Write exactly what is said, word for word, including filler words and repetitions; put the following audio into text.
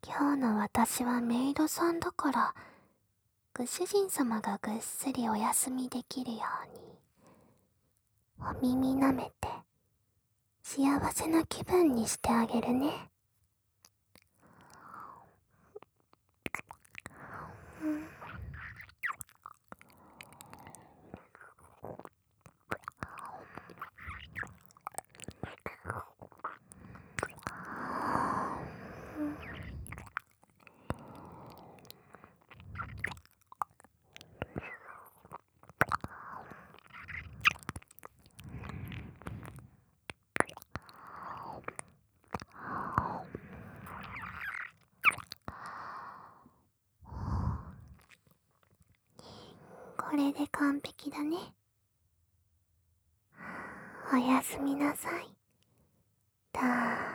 今日の私はメイドさんだから、ご主人様がぐっすりお休みできるように、お耳舐めて、幸せな気分にしてあげるね。これで完璧だね。おやすみなさい。だ